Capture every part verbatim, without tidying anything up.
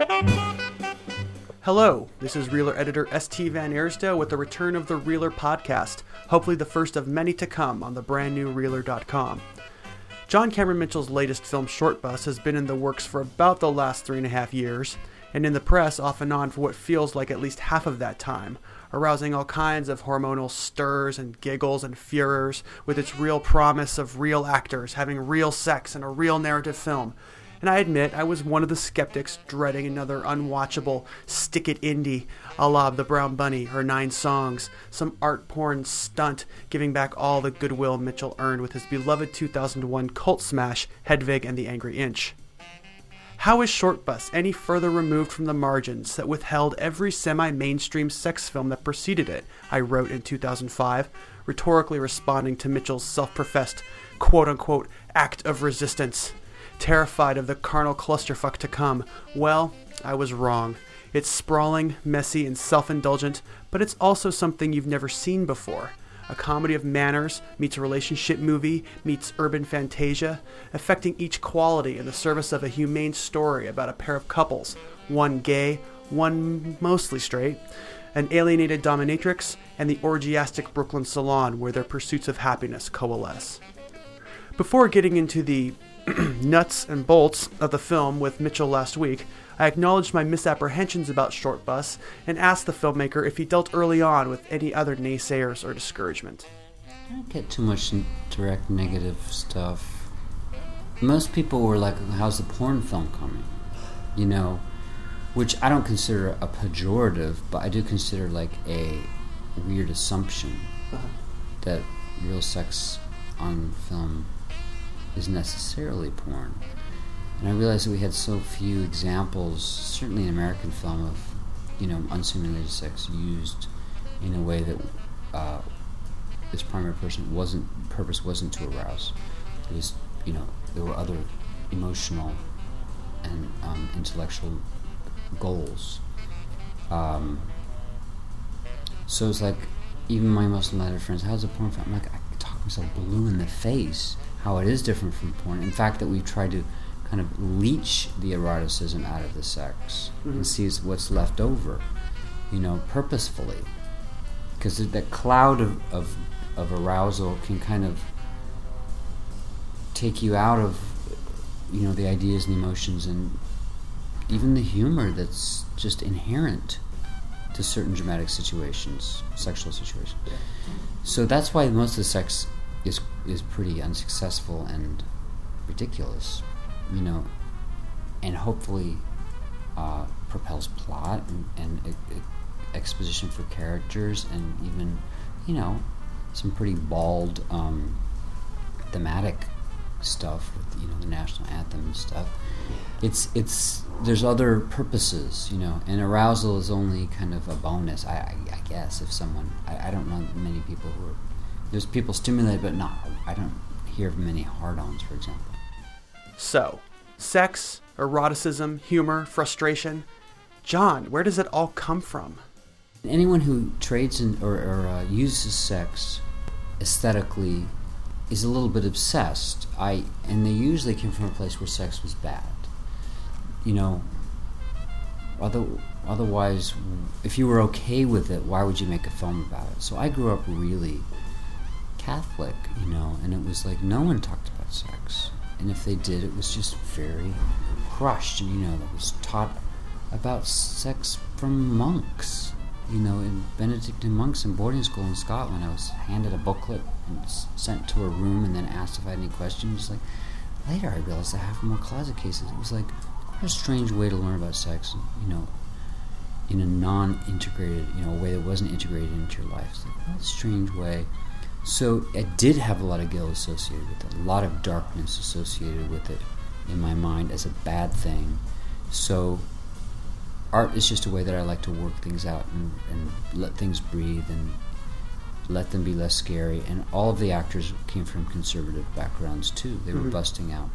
Hello, this is Reeler editor S T Van Aersdale with the return of the Reeler podcast, hopefully the first of many to come on the brand new Reeler dot com. John Cameron Mitchell's latest film, Short Bus, has been in the works for about the last three and a half years, and in the press off and on for what feels like at least half of that time, arousing all kinds of hormonal stirs and giggles and furors with its real promise of real actors having real sex in a real narrative film. And I admit, I was one of the skeptics dreading another unwatchable stick-it indie a la The Brown Bunny or Nine Songs, some art porn stunt giving back all the goodwill Mitchell earned with his beloved two thousand one cult smash, Hedwig and the Angry Inch. How is Short Bus any further removed from the margins that withheld every semi-mainstream sex film that preceded it, I wrote in two thousand five, rhetorically responding to Mitchell's self-professed quote-unquote act of resistance. Terrified of the carnal clusterfuck to come. Well, I was wrong. It's sprawling, messy, and self-indulgent, but it's also something you've never seen before. A comedy of manners meets a relationship movie meets urban fantasia, affecting each quality in the service of a humane story about a pair of couples, one gay, one mostly straight, an alienated dominatrix, and the orgiastic Brooklyn salon where their pursuits of happiness coalesce. Before getting into the nuts and bolts of the film with Mitchell last week, I acknowledged my misapprehensions about Short Bus and asked the filmmaker if he dealt early on with any other naysayers or discouragement. I don't get too much direct negative stuff. Most people were like, how's the porn film coming? You know, which I don't consider a pejorative, but I do consider like a weird assumption uh-huh. that real sex on film is necessarily porn. And I realized that we had so few examples, certainly in American film, of, you know, unsimulated sex used in a way that uh, its primary person wasn't purpose wasn't to arouse. It was, you know, there were other emotional and um, intellectual goals. Um, so it's like, even my Muslim-minded friends, how's a porn film? I'm like, I could talk myself blue in the face how it is different from porn. In fact, that we've tried to kind of leach the eroticism out of the sex mm-hmm. and see what's left over, you know, purposefully. Because that cloud of, of, of arousal can kind of take you out of, you know, the ideas and emotions and even the humor that's just inherent to certain dramatic situations, sexual situations. Yeah. So that's why most of the sex is is pretty unsuccessful and ridiculous, you know, and hopefully uh, propels plot and, and a, a exposition for characters and even, you know, some pretty bald um, thematic stuff with, you know, the national anthem and stuff. It's it's there's other purposes, you know, and arousal is only kind of a bonus, I, I, I guess, if someone, I, I don't know many people who are, there's people stimulated, but not, I don't hear of many hard-ons, for example. So, sex, eroticism, humor, frustration. John, where does it all come from? Anyone who trades in or, or uh, uses sex aesthetically is a little bit obsessed. I and they usually came from a place where sex was bad. You know, other, otherwise, if you were okay with it, why would you make a film about it? So I grew up really Catholic, you know, and it was like no one talked about sex. And if they did, it was just very crushed. And, you know, it was taught about sex from monks. You know, in Benedictine monks in boarding school in Scotland, I was handed a booklet and sent to a room and then asked if I had any questions. Like, later I realized I have more closet cases. It was like, what a strange way to learn about sex, you know, in a non-integrated, you know, a way that wasn't integrated into your life. It's like, what a strange way. So it did have a lot of guilt associated with it, a lot of darkness associated with it in my mind as a bad thing. So art is just a way that I like to work things out and, and let things breathe and let them be less scary. And all of the actors came from conservative backgrounds too. They were mm-hmm. busting out.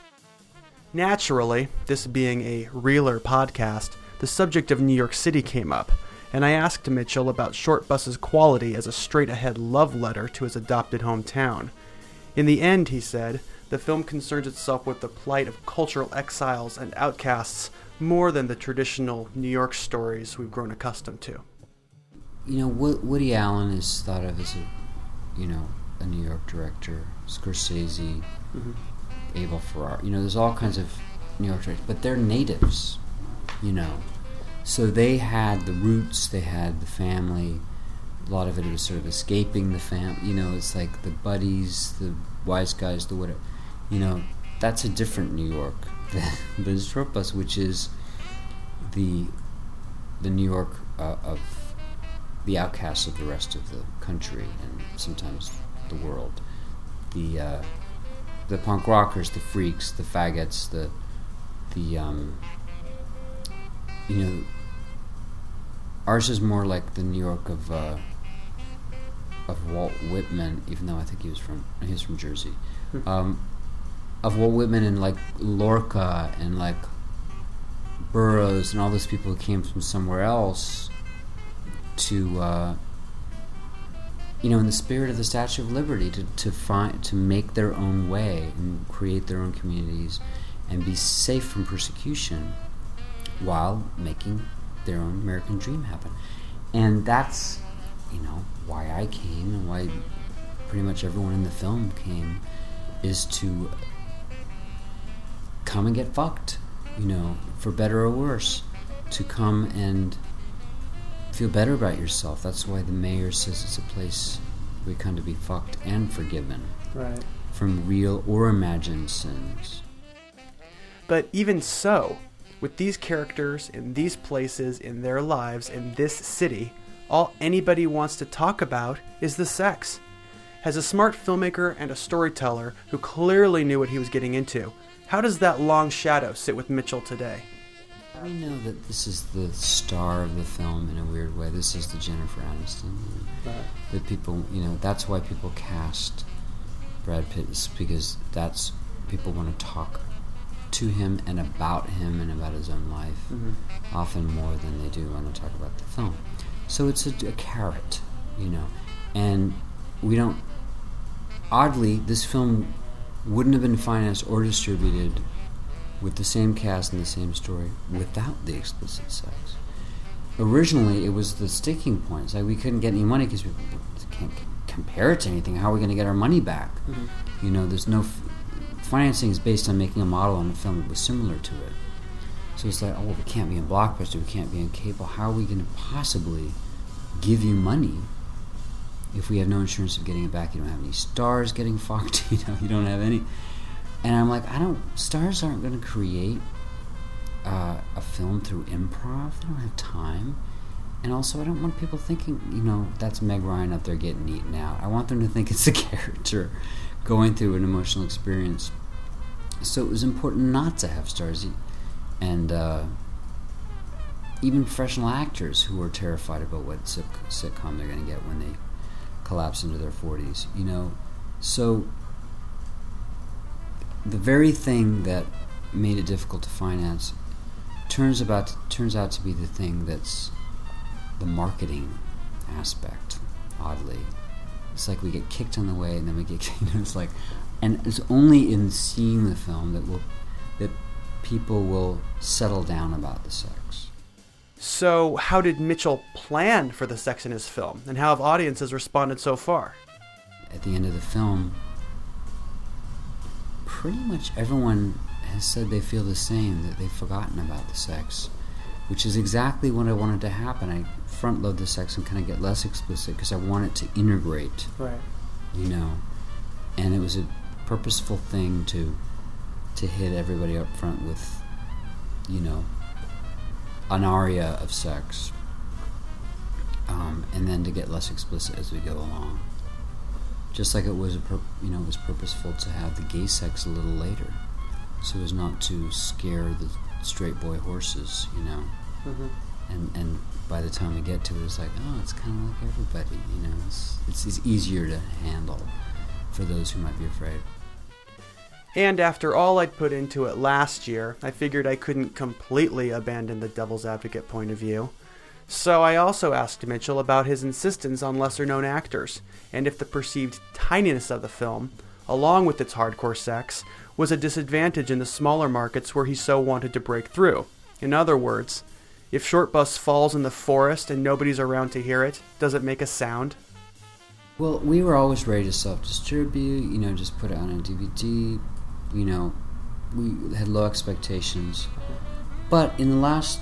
Naturally, this being a Reeler podcast, the subject of New York City came up, and I asked Mitchell about Short Bus's quality as a straight-ahead love letter to his adopted hometown. In the end, he said, the film concerns itself with the plight of cultural exiles and outcasts more than the traditional New York stories we've grown accustomed to. You know, Woody Allen is thought of as a, you know, a New York director. Scorsese, mm-hmm. Abel Ferrara. You know, there's all kinds of New York directors, but they're natives, you know. So they had the roots, they had the family. A lot of it was sort of escaping the fam. You know, it's like the buddies, the wise guys, the whatever. You know, that's a different New York than the Short Bus, which is the the New York uh, of the outcasts of the rest of the country and sometimes the world. The uh, the punk rockers, the freaks, the faggots, the the um, you know. Ours is more like the New York of uh, of Walt Whitman, even though I think he was from he was from Jersey. Um, of Walt Whitman and like Lorca and like Burroughs and all those people who came from somewhere else to uh, you know, in the spirit of the Statue of Liberty, to to find to make their own way and create their own communities and be safe from persecution while making their own American dream happen. And that's, you know, why I came and why pretty much everyone in the film came, is to come and get fucked, you know, for better or worse, to come and feel better about yourself. That's why the mayor says it's a place where you come to be fucked and forgiven, right, from real or imagined sins. But even so, with these characters in these places in their lives in this city, all anybody wants to talk about is the sex. As a smart filmmaker and a storyteller who clearly knew what he was getting into, how does that long shadow sit with Mitchell today? We know that this is the star of the film in a weird way. This is the Jennifer Aniston. Right. That people, you know, that's why people cast Brad Pitt, is because that's, people want to talk to him and about him and about his own life, mm-hmm. often more than they do want to talk about the film. So it's a, a carrot, you know. And we don't, oddly, this film wouldn't have been financed or distributed with the same cast and the same story without the explicit sex. Originally, it was the sticking point. It's like we couldn't get any money because we can't compare it to anything. How are we going to get our money back? Mm-hmm. You know, there's no... F- financing is based on making a model on a film that was similar to it. So it's like, oh, well, we can't be in Blockbuster, we can't be in cable. How are we going to possibly give you money if we have no insurance of getting it back? You don't have any stars getting fucked, you know, you don't have any... And I'm like, I don't... Stars aren't going to create uh, a film through improv. They don't have time. And also, I don't want people thinking, you know, that's Meg Ryan up there getting eaten out. I want them to think it's a character going through an emotional experience. So it was important not to have stars. And uh, even professional actors who are terrified about what sit- sitcom they're going to get when they collapse into their forties, you know. So the very thing that made it difficult to finance turns about to, turns out to be the thing that's the marketing aspect, oddly. It's like we get kicked on the way and then we get, you know, it's like, and it's only in seeing the film that will that people will settle down about the sex. So how did Mitchell plan for the sex in his film, and how have audiences responded so far? At the end of the film, pretty much everyone has said they feel the same, that they've forgotten about the sex, which is exactly what I wanted to happen. I front load the sex and kind of get less explicit because I want it to integrate, right? You know, and it was a purposeful thing to to hit everybody up front with, you know, an aria of sex, um, and then to get less explicit as we go along. Just like it was, a pur- you know, it was purposeful to have the gay sex a little later, so as not to scare the straight boy horses, you know. Mm-hmm. And and by the time we get to it, it's like, oh, it's kind of like everybody, you know. It's, it's it's easier to handle for those who might be afraid. And after all I'd put into it last year, I figured I couldn't completely abandon the devil's advocate point of view. So I also asked Mitchell about his insistence on lesser-known actors, and if the perceived tininess of the film, along with its hardcore sex, was a disadvantage in the smaller markets where he so wanted to break through. In other words, if Short Bus falls in the forest and nobody's around to hear it, does it make a sound? Well, we were always ready to self-distribute, you know, just put it on a D V D, you know, we had low expectations. But in the last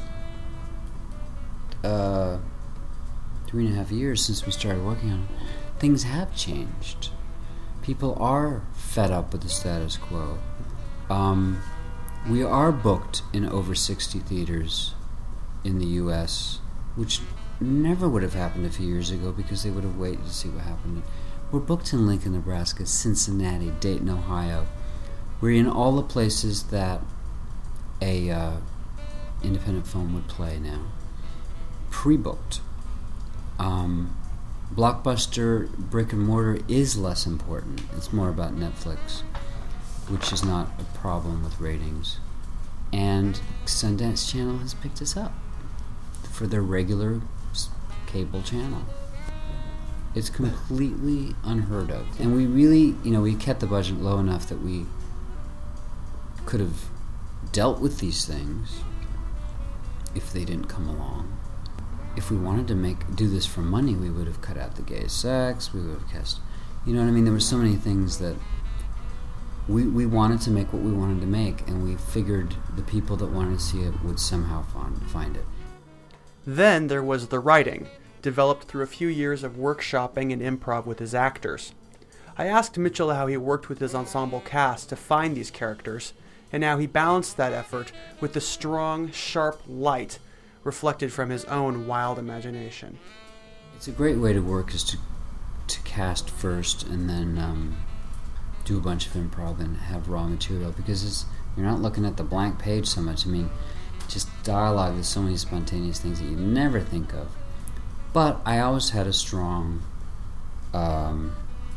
uh, three and a half years since we started working on it, things have changed. People are fed up with the status quo. Um, we are booked in over sixty theaters in the U S, which never would have happened a few years ago because they would have waited to see what happened. We're booked in Lincoln, Nebraska, Cincinnati, Dayton, Ohio. We're in all the places that a uh, independent film would play now. Pre-booked. Um, Blockbuster brick and mortar is less important. It's more about Netflix, which is not a problem with ratings. And Sundance Channel has picked us up for their regular cable channel. It's completely unheard of. And we really, you know, we kept the budget low enough that we could have dealt with these things if they didn't come along. If we wanted to make do this for money, we would have cut out the gay sex, we would have cast, you know what I mean? There were so many things that we we wanted to make what we wanted to make, and we figured the people that wanted to see it would somehow find, find it. Then there was the writing, developed through a few years of workshopping and improv with his actors. I asked Mitchell how he worked with his ensemble cast to find these characters, and how he balanced that effort with the strong, sharp light reflected from his own wild imagination. It's a great way to work is to to cast first and then um, do a bunch of improv and have raw material, because it's, you're not looking at the blank page so much. I mean, just dialogue, there's so many spontaneous things that you never think of. But I always had a strong um,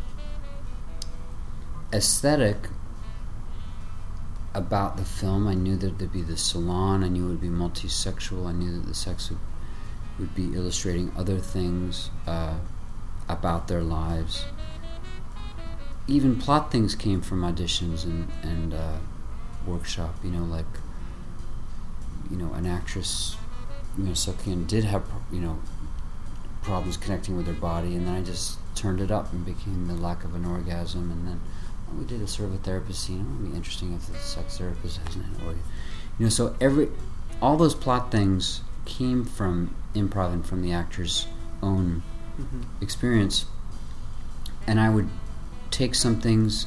aesthetic about the film. I knew that there'd be the salon, I knew it would be multi-sexual, I knew that the sex would, would be illustrating other things uh, about their lives. Even plot things came from auditions and, and uh, workshop, you know, like, you know, an actress, you know, Sook-Yin did have, you know, problems connecting with her body, and then I just turned it up and became the lack of an orgasm, and then we did a sort of a therapist scene. It would be interesting if the sex therapist hasn't had an orgasm. You know, so every, all those plot things came from improv and from the actor's own mm-hmm. experience. And I would take some things,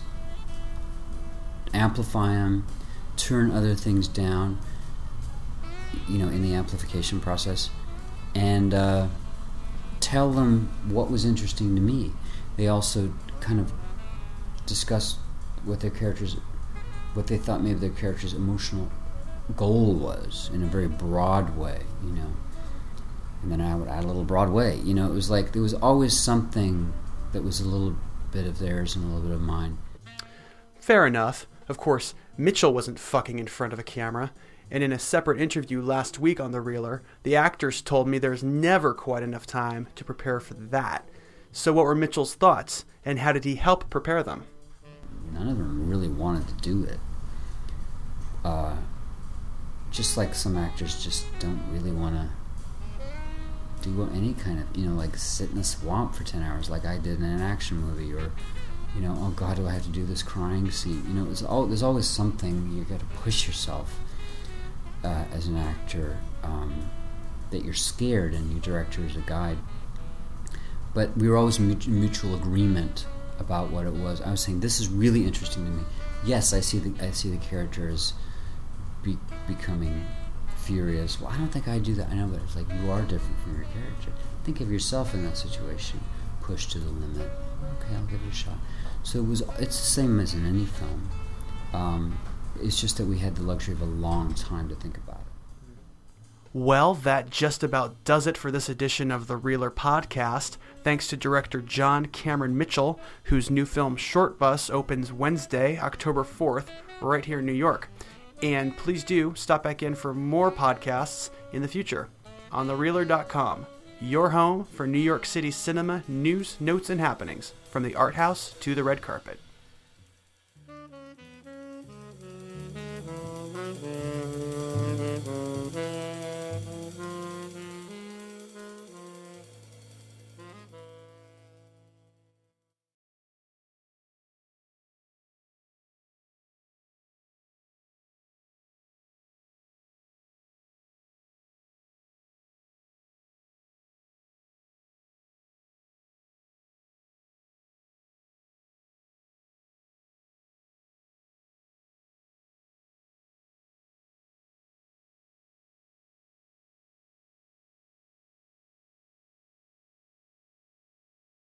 amplify them, turn other things down, you know, in the amplification process, and uh, tell them what was interesting to me. They also kind of discuss what their characters, what they thought maybe their character's emotional goal was in a very broad way, you know. And then I would add a little Broadway, you know. It was like there was always something that was a little bit of theirs and a little bit of mine. Fair enough. Of course, Mitchell wasn't fucking in front of a camera, and in a separate interview last week on The Reeler, the actors told me there's never quite enough time to prepare for that. So what were Mitchell's thoughts, and how did he help prepare them? None of them really wanted to do it. Uh, just like some actors just don't really want to do any kind of, you know, like sit in a swamp for ten hours like I did in an action movie, or, you know, oh God, do I have to do this crying scene? You know, it's all, there's always something you got to push yourself uh, as an actor, um, that you're scared, and your director is a guide. But we were always in mutual agreement about what it was. I was saying, this is really interesting to me. Yes, I see the I see the character as be, becoming furious. Well, I don't think I do that. I know, but it's like, you are different from your character. Think of yourself in that situation, pushed to the limit. Okay, I'll give it a shot. So it was. It's the same as in any film. Um, it's just that we had the luxury of a long time to think about it. Well, that just about does it for this edition of the Reeler podcast. Thanks to director John Cameron Mitchell, whose new film Short Bus opens Wednesday, October fourth, right here in New York. And please do stop back in for more podcasts in the future on the reeler dot com, your home for New York City cinema news, notes, and happenings, from the art house to the red carpet.